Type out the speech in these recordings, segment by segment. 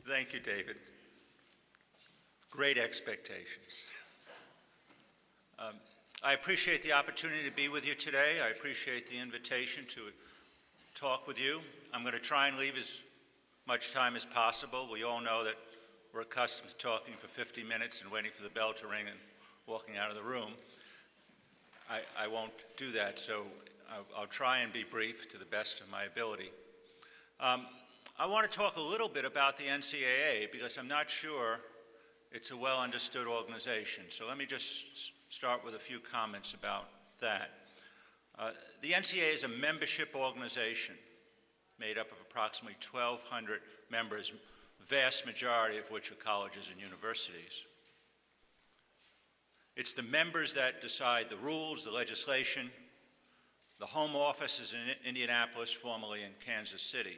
Thank you, David. Great expectations. I appreciate the opportunity to be with you today. I appreciate the invitation to talk with you. I'm going to try and leave as much time as possible. We all know that we're accustomed to talking for 50 minutes and waiting for the bell to ring and walking out of the room. I won't do that, so I'll try and be brief to the best of my ability. I want to talk a little bit about the NCAA because I'm not sure it's a well-understood organization. So let me just start with a few comments about that. The NCAA is a membership organization made up of approximately 1,200 members, the vast majority of which are colleges and universities. It's the members that decide the rules, the legislation. The home office is in Indianapolis, formerly in Kansas City.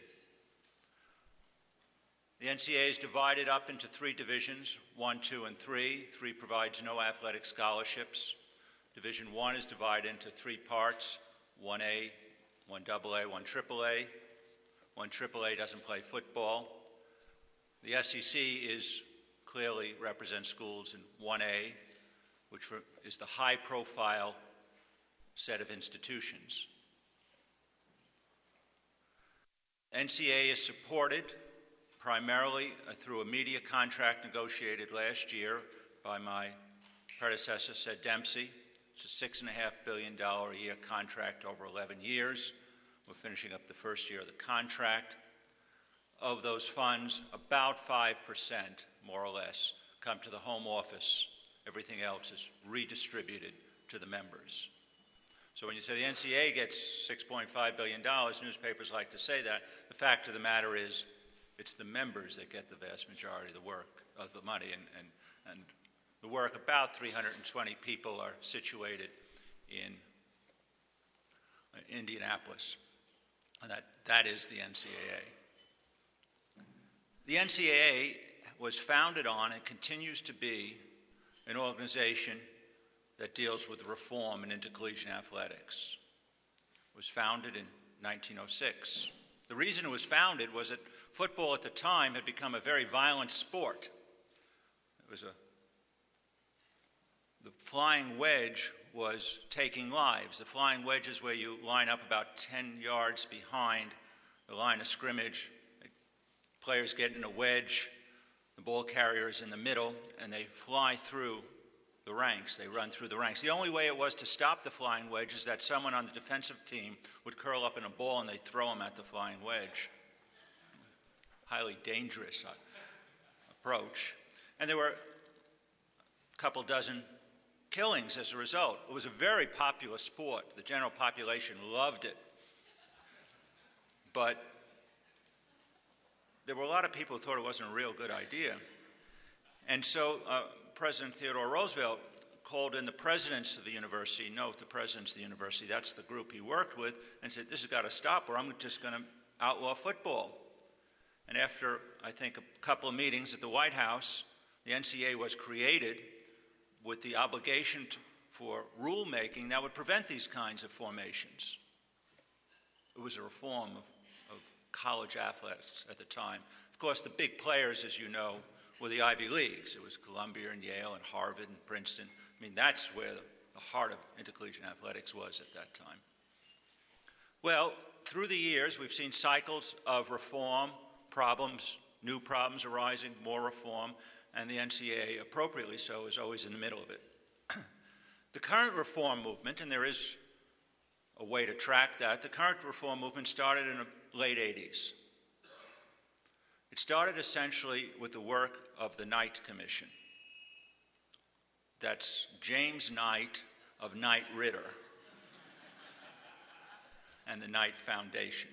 The NCAA is divided up into three divisions, 1, 2, and 3. 3 provides no athletic scholarships. Division 1 is divided into 3 parts, 1A, 1 AA, 1 AAA. 1 AAA doesn't play football. The SEC clearly represents schools in 1A, which is the high-profile set of institutions. NCAA is supported primarily through a media contract negotiated last year by my predecessor, Sid Dempsey. It's a $6.5 billion a year contract over 11 years. We're finishing up the first year of the contract. Of those funds, about 5%, more or less, come to the home office. Everything else is redistributed to the members. So when you say the NCAA gets $6.5 billion, newspapers like to say that. The fact of the matter is it's the members that get the vast majority of the work, of the money, and the work, about 320 people are situated in Indianapolis, and that is the NCAA. The NCAA was founded on and continues to be an organization that deals with reform in intercollegiate athletics. It was founded in 1906. The reason it was founded was that football at the time had become a very violent sport. The flying wedge was taking lives. The flying wedge is where you line up about 10 yards behind the line of scrimmage. The players get in a wedge, the ball carrier is in the middle, and they fly through the ranks. They run through the ranks. The only way it was to stop the flying wedge is that someone on the defensive team would curl up in a ball and they'd throw them at the flying wedge. Highly dangerous approach. And there were a couple dozen killings as a result. It was a very popular sport. The general population loved it. But there were a lot of people who thought it wasn't a real good idea. And so President Theodore Roosevelt called in the presidents of the university, note the presidents of the university, that's the group he worked with, and said, this has got to stop or I'm just going to outlaw football. And after, I think, a couple of meetings at the White House, the NCAA was created with the obligation for rulemaking that would prevent these kinds of formations. It was a reform of college athletics at the time. Of course, the big players, as you know, were the Ivy Leagues. It was Columbia and Yale and Harvard and Princeton. I mean, that's where the heart of intercollegiate athletics was at that time. Well, through the years, we've seen cycles of reform, problems, new problems arising, more reform, and the NCAA, appropriately so, is always in the middle of it. The current reform movement, and there is a way to track that, the current reform movement started in the late 80s. It started essentially with the work of the Knight Commission. That's James Knight of Knight Ridder and the Knight Foundation.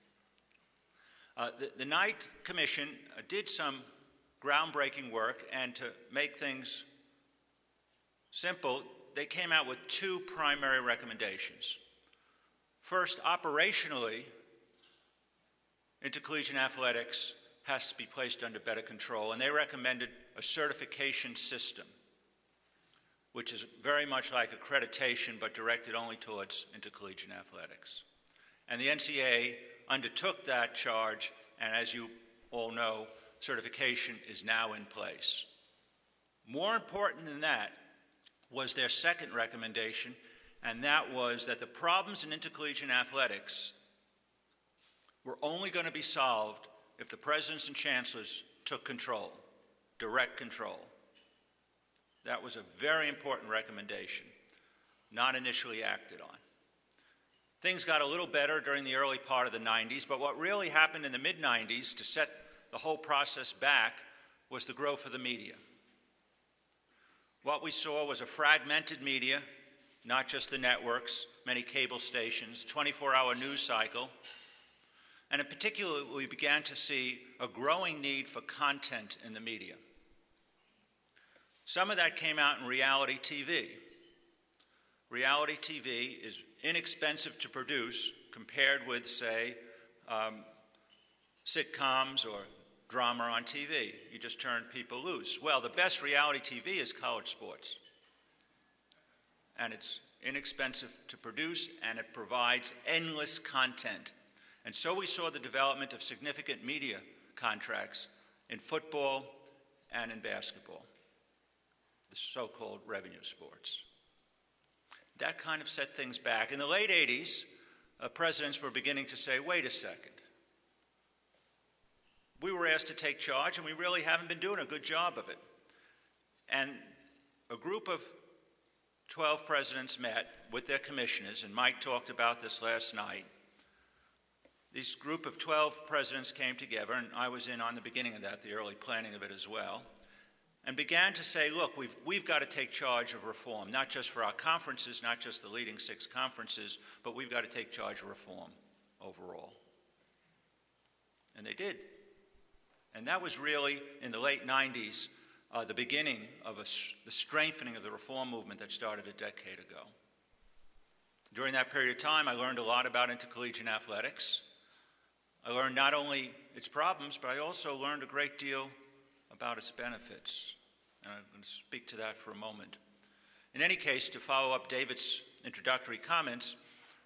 The Knight Commission did some groundbreaking work, and to make things simple, they came out with 2 primary recommendations. First, operationally, intercollegiate athletics has to be placed under better control, and they recommended a certification system, which is very much like accreditation but directed only towards intercollegiate athletics. And the NCAA undertook that charge, and as you all know, certification is now in place. More important than that was their second recommendation, and that was that the problems in intercollegiate athletics were only going to be solved if the presidents and chancellors took control, direct control. That was a very important recommendation, not initially acted on. Things got a little better during the early part of the 90s, but what really happened in the mid-90s to set the whole process back was the growth of the media. What we saw was a fragmented media, not just the networks, many cable stations, 24-hour news cycle, and in particular, we began to see a growing need for content in the media. Some of that came out in reality TV. Reality TV is inexpensive to produce compared with, say, sitcoms or drama on TV. You just turn people loose. Well, the best reality TV is college sports. And it's inexpensive to produce, and it provides endless content. And so we saw the development of significant media contracts in football and in basketball, the so-called revenue sports. That kind of set things back. In the late 80s, presidents were beginning to say, wait a second. We were asked to take charge, and we really haven't been doing a good job of it. And a group of 12 presidents met with their commissioners, and Mike talked about this last night. This group of 12 presidents came together, and I was in on the beginning of that, the early planning of it as well, and began to say, look, we've got to take charge of reform, not just for our conferences, not just the leading 6 conferences, but we've got to take charge of reform overall. And they did. And that was really, in the late 90s, the beginning of the strengthening of the reform movement that started a decade ago. During that period of time, I learned a lot about intercollegiate athletics. I learned not only its problems, but I also learned a great deal about its benefits. And I'm going to speak to that for a moment. In any case, to follow up David's introductory comments,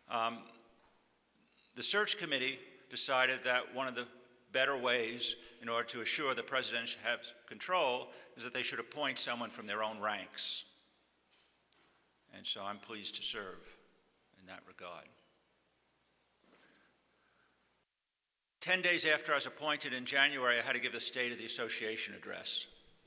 the search committee decided that one of the better ways in order to assure the president should have control is that they should appoint someone from their own ranks. And so I'm pleased to serve in that regard. 10 days after I was appointed in January, I had to give the State of the Association address.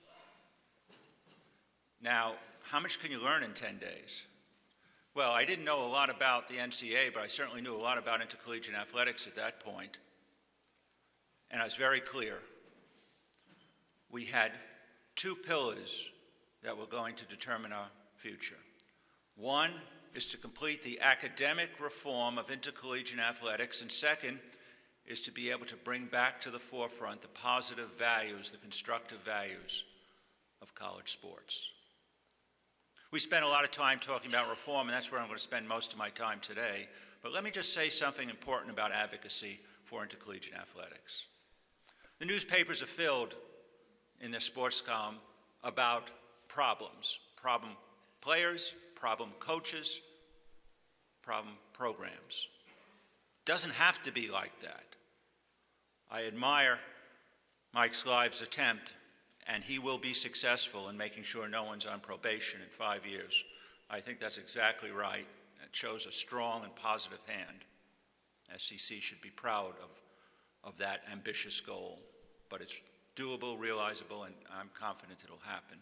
Now, how much can you learn in 10 days? Well, I didn't know a lot about the NCAA, but I certainly knew a lot about intercollegiate athletics at that point. And I was very clear. We had 2 pillars that were going to determine our future. One is to complete the academic reform of intercollegiate athletics, and second is to be able to bring back to the forefront the positive values, the constructive values of college sports. We spent a lot of time talking about reform, and that's where I'm going to spend most of my time today. But let me just say something important about advocacy for intercollegiate athletics. The newspapers are filled in their sports column about problems, problem players, problem coaches, problem programs. Doesn't have to be like that. I admire Mike Slive's attempt, and he will be successful in making sure no one's on probation in 5 years. I think that's exactly right. It shows a strong and positive hand. SEC should be proud of that ambitious goal, but it's doable, realizable, and I'm confident it'll happen.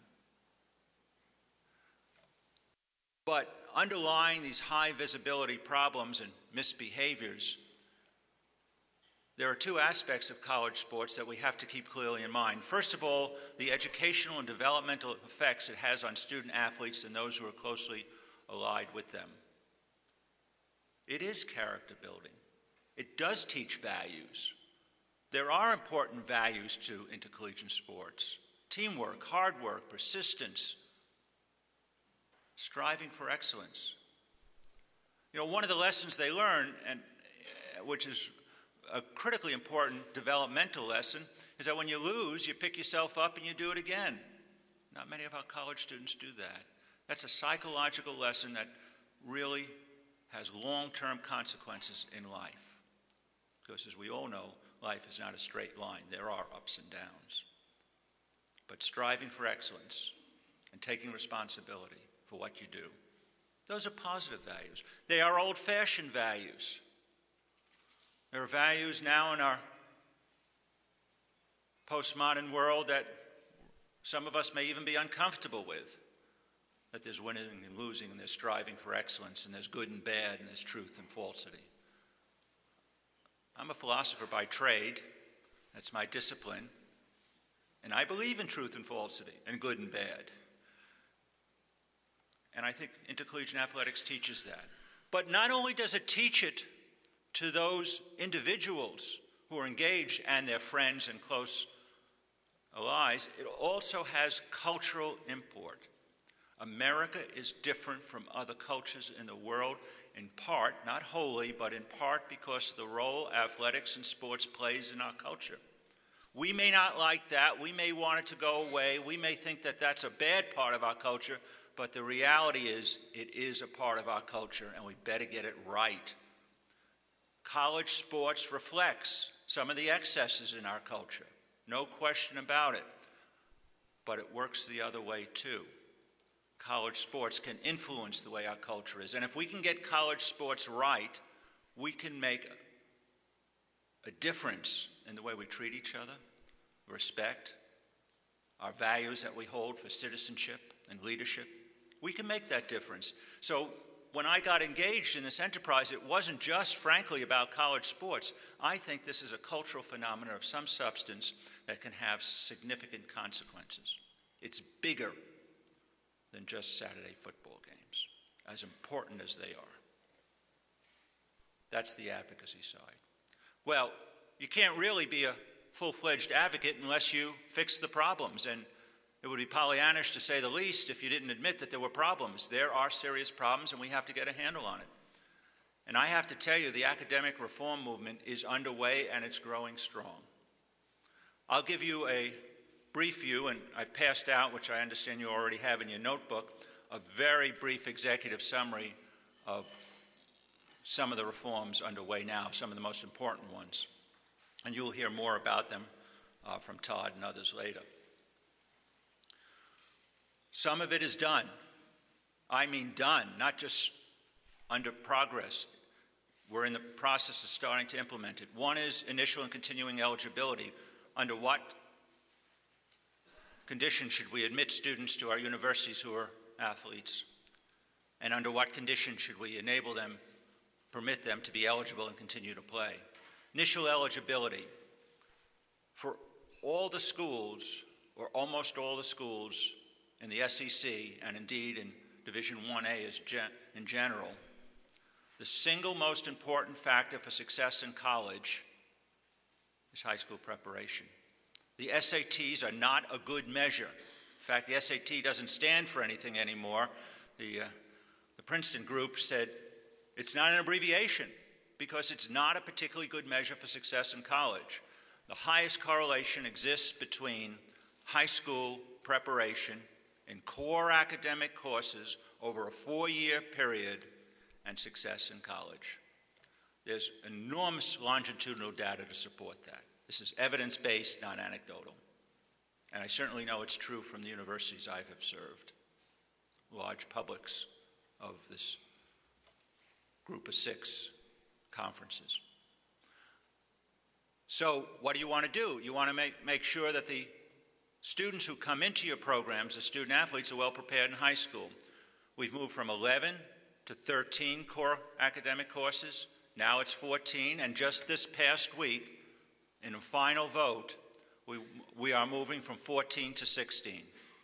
But underlying these high visibility problems and misbehaviors, there are 2 aspects of college sports that we have to keep clearly in mind. First of all, the educational and developmental effects it has on student athletes and those who are closely allied with them. It is character building. It does teach values. There are important values to intercollegiate sports: teamwork, hard work, persistence, striving for excellence. You know, one of the lessons they learn, and which is a critically important developmental lesson, is that when you lose, you pick yourself up and you do it again. Not many of our college students do that. That's a psychological lesson that really has long-term consequences in life. because as we all know, life is not a straight line. There are ups and downs. But striving for excellence and taking responsibility for what you do, those are positive values. They are old-fashioned values. There are values now in our postmodern world that some of us may even be uncomfortable with, that there's winning and losing, and there's striving for excellence, and there's good and bad, and there's truth and falsity. I'm a philosopher by trade. That's my discipline. And I believe in truth and falsity, and good and bad. And I think intercollegiate athletics teaches that. But not only does it teach it to those individuals who are engaged and their friends and close allies, it also has cultural import. America is different from other cultures in the world, in part, not wholly, but in part because of the role athletics and sports plays in our culture. We may not like that. We may want it to go away. We may think that that's a bad part of our culture, but the reality is it is a part of our culture, and we better get it right. College sports reflects some of the excesses in our culture, no question about it, but it works the other way too. College sports can influence the way our culture is, and if we can get college sports right, we can make a difference in the way we treat each other, respect, our values that we hold for citizenship and leadership. We can make that difference. So when I got engaged in this enterprise, it wasn't just, frankly, about college sports. I think this is a cultural phenomenon of some substance that can have significant consequences. It's bigger than just Saturday football games, as important as they are. That's the advocacy side. Well, you can't really be a full-fledged advocate unless you fix the problems, and it would be Pollyannish to say the least if you didn't admit that there were problems. There are serious problems, and we have to get a handle on it. And I have to tell you, the academic reform movement is underway, and it's growing strong. I'll give you a brief view, and I've passed out, which I understand you already have in your notebook, a very brief executive summary of some of the reforms underway now, some of the most important ones. And you'll hear more about them from Todd and others later. Some of it is done. I mean done, not just under progress. We're in the process of starting to implement it. One is initial and continuing eligibility. Under what conditions should we admit students to our universities who are athletes? And under what conditions should we enable them, permit them to be eligible and continue to play? Initial eligibility. For all the schools, or almost all the schools in the SEC, and indeed in Division 1A in general, the single most important factor for success in college is high school preparation. The SATs are not a good measure. In fact, the SAT doesn't stand for anything anymore. The Princeton group said it's not an abbreviation because it's not a particularly good measure for success in college. The highest correlation exists between high school preparation in core academic courses over a 4-year period and success in college. There's enormous longitudinal data to support that. This is evidence-based, not anecdotal. And I certainly know it's true from the universities I have served, large publics of this group of 6 conferences. So what do you want to do? You want to make sure that the students who come into your programs, the student athletes, are well prepared in high school. We've moved from 11 to 13 core academic courses. Now it's 14, and just this past week, in a final vote, we are moving from 14 to 16.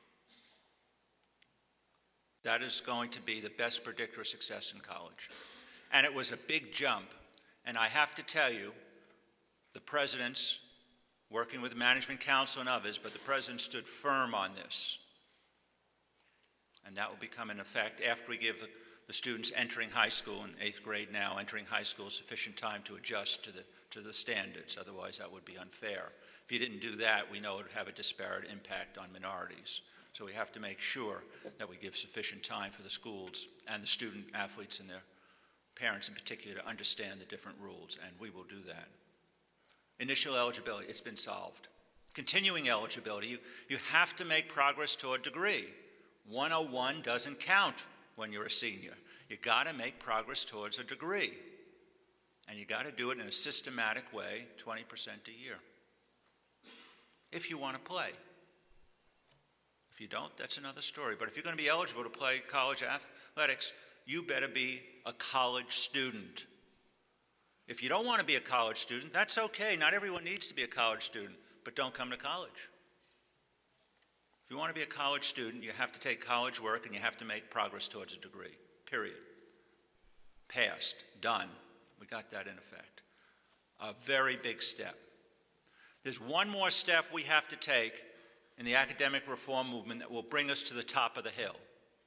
That is going to be the best predictor of success in college. And it was a big jump. And I have to tell you, the presidents, working with the Management Council and others, but the president stood firm on this. And that will become in effect after we give the students entering high school in 8th grade now, entering high school, sufficient time to adjust to the standards. Otherwise, that would be unfair. If you didn't do that, we know it would have a disparate impact on minorities. So we have to make sure that we give sufficient time for the schools and the student athletes and their parents in particular to understand the different rules, and we will do that. initial eligibility, it's been solved. Continuing eligibility, you have to make progress toward degree. 101 doesn't count when you're a senior. You got to make progress towards a degree. And you got to do it in a systematic way, 20% a year. If you want to play. If you don't, that's another story. But if you're going to be eligible to play college athletics, you better be a college student. If you don't want to be a college student, that's okay. Not everyone needs to be a college student, but don't come to college. If you want to be a college student, you have to take college work and you have to make progress towards a degree, period. Passed, done. We got that in effect. A very big step. There's one more step we have to take in the academic reform movement that will bring us to the top of the hill.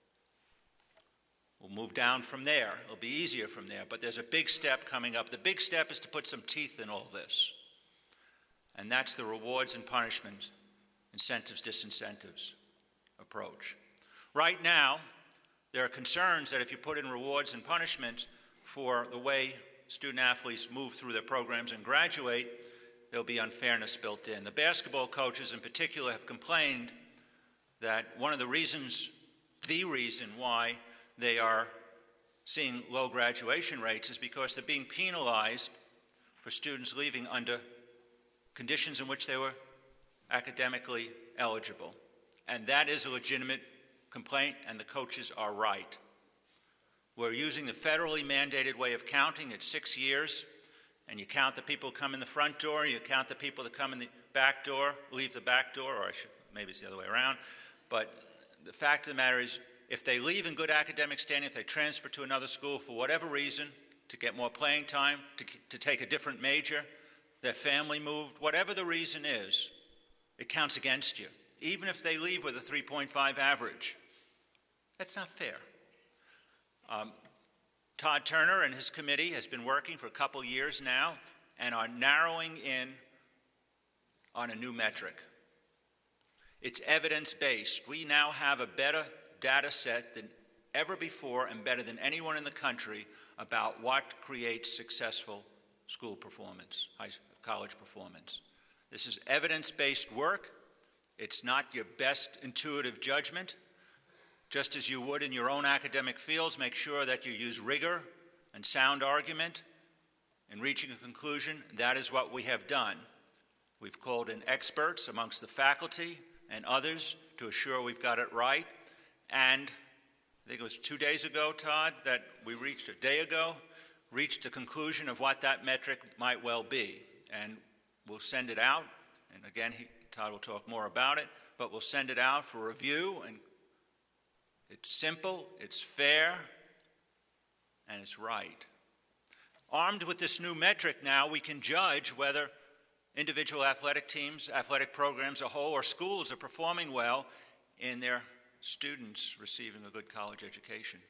We'll move down from there. It'll be easier from there, but there's a big step coming up. The big step is to put some teeth in all this, and that's the rewards and punishments, incentives, disincentives approach. Right now, there are concerns that if you put in rewards and punishments for the way student athletes move through their programs and graduate, there'll be unfairness built in. The basketball coaches in particular have complained that one of the reasons why they are seeing low graduation rates is because they're being penalized for students leaving under conditions in which they were academically eligible. And that is a legitimate complaint, and the coaches are right. We're using the federally mandated way of counting at 6 years, and you count the people who come in the front door, you count the people that come in the back door, leave the back door, or maybe it's the other way around. But the fact of the matter is, if they leave in good academic standing, if they transfer to another school for whatever reason, to get more playing time, to take a different major, their family moved, whatever the reason is, it counts against you, even if they leave with a 3.5 average. That's not fair. Todd Turner and his committee has been working for a couple years now and are narrowing in on a new metric. It's evidence-based. We now have a better data set than ever before and better than anyone in the country about what creates successful school performance, college performance. This is evidence-based work. It's not your best intuitive judgment. Just as you would in your own academic fields, make sure that you use rigor and sound argument in reaching a conclusion. That is what we have done. We've called in experts amongst the faculty and others to assure we've got it right. And I think it was 2 days ago, Todd, that we reached a conclusion of what that metric might well be. And we'll send it out. And again, Todd will talk more about it, but we'll send it out for review. And it's simple, it's fair, and it's right. Armed with this new metric now, we can judge whether individual athletic teams, athletic programs, a whole, or schools are performing well in their students receiving a good college education.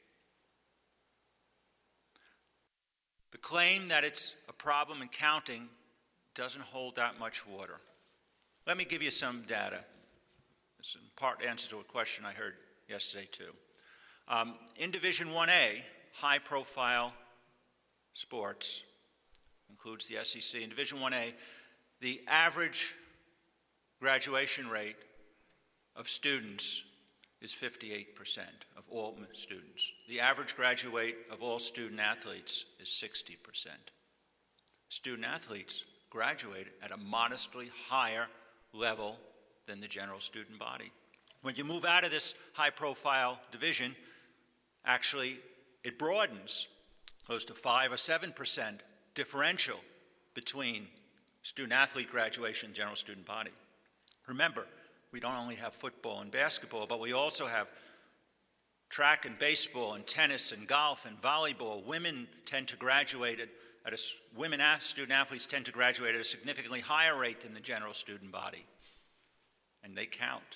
The claim that it's a problem in counting doesn't hold that much water. Let me give you some data. This is in part answer to a question I heard yesterday too. In Division 1A, high-profile sports, includes the SEC. In Division 1A, the average graduation rate of students is 58% of all students. The average graduate of all student athletes is 60%. Student athletes graduate at a modestly higher level than the general student body. When you move out of this high-profile division, actually it broadens, close to 5 or 7% differential between student-athlete graduation and general student body. Remember, we don't only have football and basketball, but we also have track and baseball and tennis and golf and volleyball. Women tend to graduate student athletes tend to graduate at a significantly higher rate than the general student body, and they count.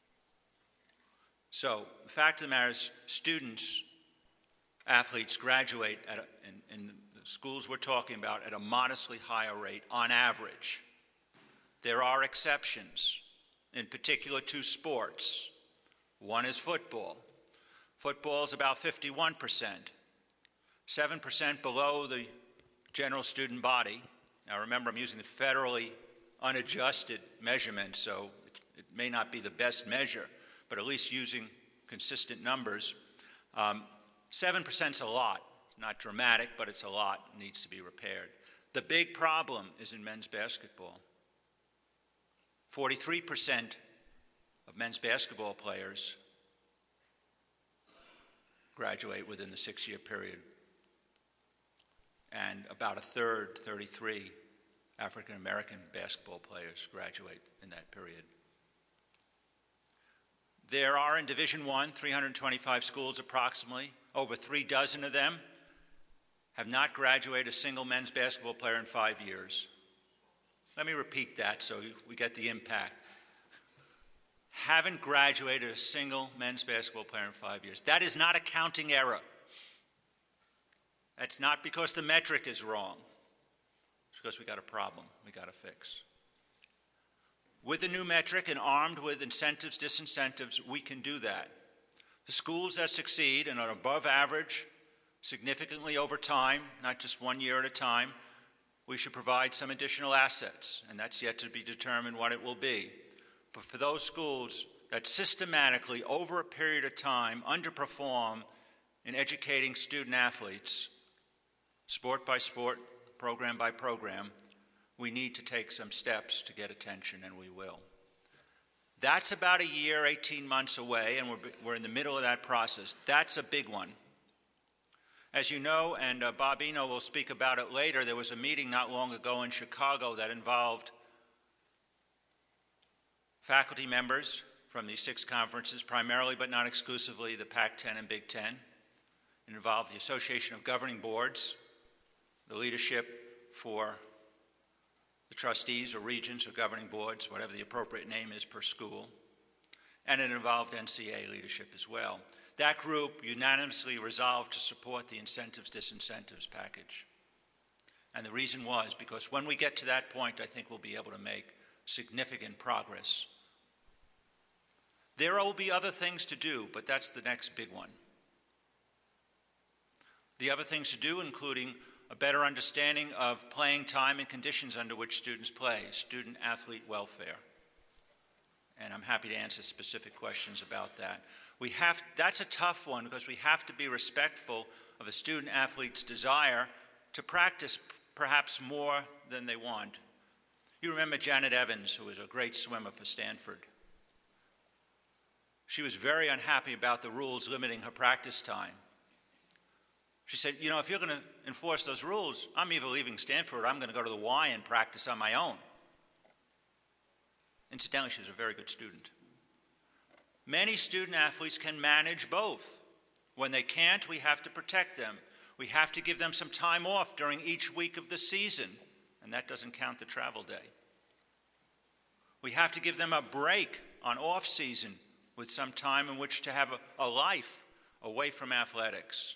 So the fact of the matter is, athletes graduate in the schools we're talking about at a modestly higher rate on average. There are exceptions, in particular to sports. One is football. Football is about 51%, 7% below the general student body, Now remember, I'm using the federally unadjusted measurement, so it may not be the best measure, but at least using consistent numbers. 7% is a lot. It's not dramatic, but it's a lot. It needs to be repaired. The big problem is in men's basketball. 43% of men's basketball players graduate within the 6-year period, and about a third, 33, African American basketball players graduate in that period. There are in Division I 325 schools approximately. Over 3 dozen of them have not graduated a single men's basketball player in 5 years. Let me repeat that so we get the impact. Haven't graduated a single men's basketball player in 5 years. That is not a counting error. That's not because the metric is wrong. It's because we got a problem we got to fix. With the new metric and armed with incentives, disincentives, we can do that. The schools that succeed and are above average, significantly over time, not just 1 year at a time, we should provide some additional assets, and that's yet to be determined what it will be. But for those schools that systematically, over a period of time, underperform in educating student athletes, sport by sport, program by program, we need to take some steps to get attention, and we will. That's about a year, 18 months away, and we're in the middle of that process. That's a big one. As you know, and Bob Eno will speak about it later, there was a meeting not long ago in Chicago that involved faculty members from these 6 conferences, primarily but not exclusively the Pac-10 and Big Ten. It involved the Association of Governing Boards, the leadership for the trustees or regents or governing boards, whatever the appropriate name is per school, and it involved NCAA leadership as well. That group unanimously resolved to support the incentives, disincentives package. And the reason was because when we get to that point, I think we'll be able to make significant progress. There will be other things to do, but that's the next big one. The other things to do, including a better understanding of playing time and conditions under which students play, student-athlete welfare. And I'm happy to answer specific questions about that. That's a tough one because we have to be respectful of a student-athlete's desire to practice perhaps more than they want. You remember Janet Evans, who was a great swimmer for Stanford. She was very unhappy about the rules limiting her practice time. She said, if you're going to enforce those rules, I'm either leaving Stanford or I'm going to go to the Y and practice on my own. Incidentally, she was a very good student. Many student athletes can manage both. When they can't, we have to protect them. We have to give them some time off during each week of the season, and that doesn't count the travel day. We have to give them a break on off season with some time in which to have a life away from athletics.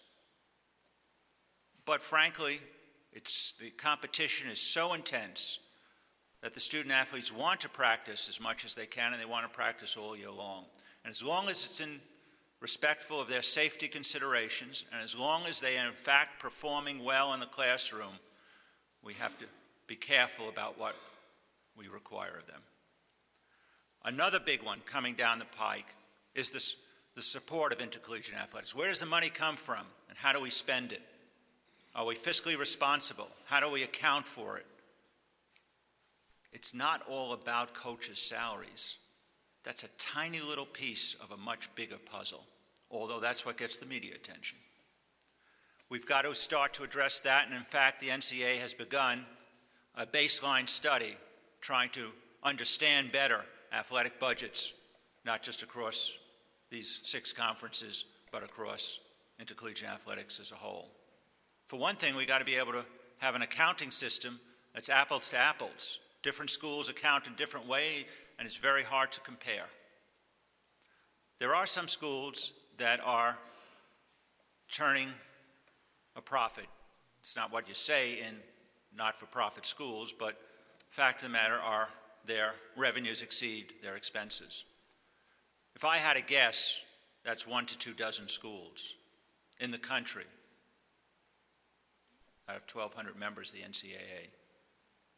But frankly, the competition is so intense that the student athletes want to practice as much as they can, and they want to practice all year long. And as long as it's respectful of their safety considerations, and as long as they are in fact performing well in the classroom, we have to be careful about what we require of them. Another big one coming down the pike is the support of intercollegiate athletics. Where does the money come from, and how do we spend it? Are we fiscally responsible? How do we account for it? It's not all about coaches' salaries. That's a tiny little piece of a much bigger puzzle, although that's what gets the media attention. We've got to start to address that, and in fact, the NCAA has begun a baseline study trying to understand better athletic budgets, not just across these 6 conferences, but across intercollegiate athletics as a whole. For one thing, we've got to be able to have an accounting system that's apples to apples. Different schools account in different ways, and it's very hard to compare. There are some schools that are turning a profit. It's not what you say in not-for-profit schools, but fact of the matter are their revenues exceed their expenses. If I had a guess, that's 1 to 2 dozen schools in the country out of 1,200 members of the NCAA.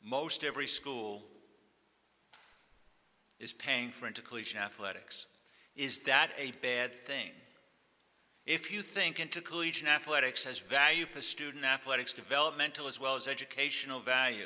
most every school is paying for intercollegiate athletics. Is that a bad thing? If you think intercollegiate athletics has value for student athletics, developmental as well as educational value,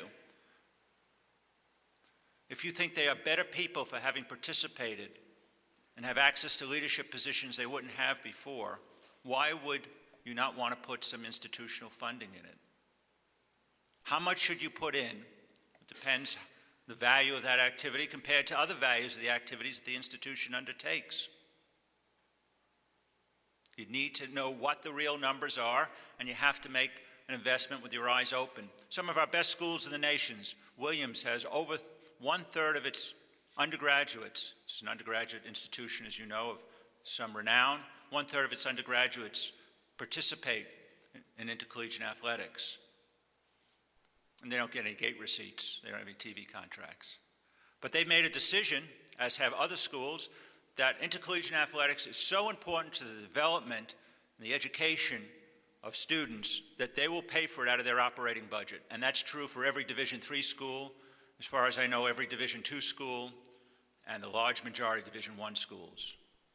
if you think they are better people for having participated and have access to leadership positions they wouldn't have before, why would you not want to put some institutional funding in it? How much should you put in? It depends the value of that activity compared to other values of the activities that the institution undertakes. You need to know what the real numbers are, and you have to make an investment with your eyes open. Some of our best schools in the nations, Williams has over 1/3 of its undergraduates, it's an undergraduate institution, as you know, of some renown, 1/3 of its undergraduates participate in intercollegiate athletics. And they don't get any gate receipts, they don't have any TV contracts. But they've made a decision, as have other schools, that intercollegiate athletics is so important to the development and the education of students that they will pay for it out of their operating budget. And that's true for every Division III school, as far as I know, every Division II school, and the large majority of Division I schools.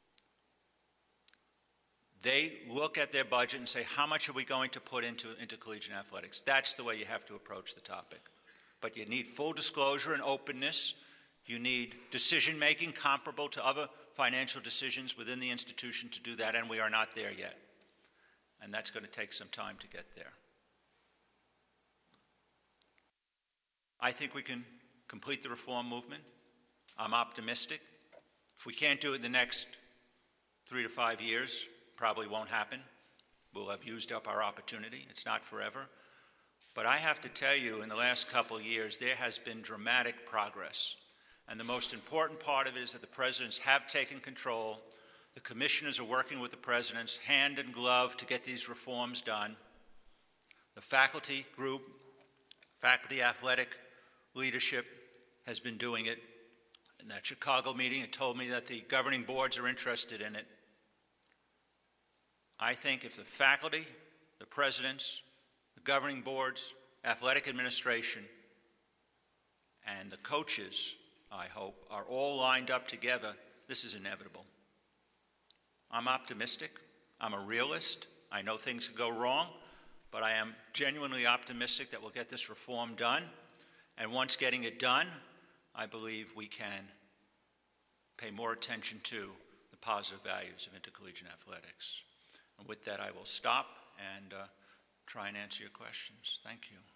They look at their budget and say, how much are we going to put into intercollegiate athletics? That's the way you have to approach the topic. But you need full disclosure and openness. You need decision-making comparable to other financial decisions within the institution to do that, and we are not there yet. And that's going to take some time to get there. I think we can complete the reform movement. I'm optimistic. If we can't do it in the next 3 to 5 years, probably won't happen. We'll have used up our opportunity. It's not forever. But I have to tell you, in the last couple of years, there has been dramatic progress. And the most important part of it is that the presidents have taken control. The commissioners are working with the presidents hand in glove to get these reforms done. The faculty group, faculty athletic leadership has been doing it. In that Chicago meeting, it told me that the governing boards are interested in it. I think if the faculty, the presidents, the governing boards, athletic administration, and the coaches, I hope, are all lined up together, this is inevitable. I'm optimistic. I'm a realist. I know things could go wrong, but I am genuinely optimistic that we'll get this reform done. And once getting it done, I believe we can pay more attention to the positive values of intercollegiate athletics. And with that, I will stop and try and answer your questions. Thank you.